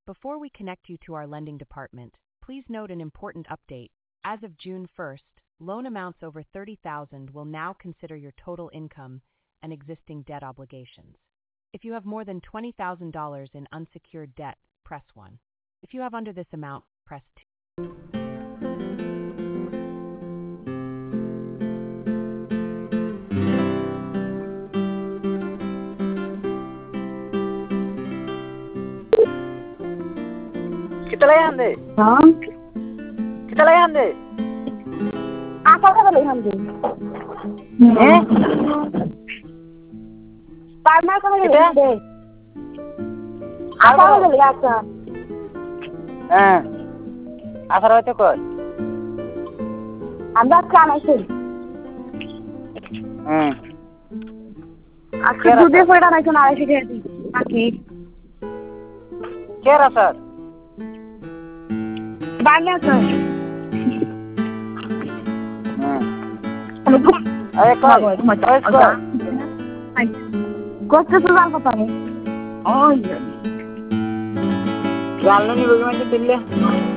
Before we connect you to our lending department, please note an important update. As of June 1st, loan amounts over $30,000 will now consider your total income and existing debt obligations. If you have more than $20,000 in unsecured debt, press 1. If you have under this amount, press 2. Kita layan deh. Hả? Kita layan deh. Sao cái bị làm gì? Tại sao có cái làm gì? Sao cái bị làm gì? Asar itu kok. Anda kan itu. Aku duduk pada nak nak sih dia. Aki. Kira sir. Banyak sir. Ayo kau. Kau tu sudah apa ni? Oh iya. Jalan ni bagaimana tu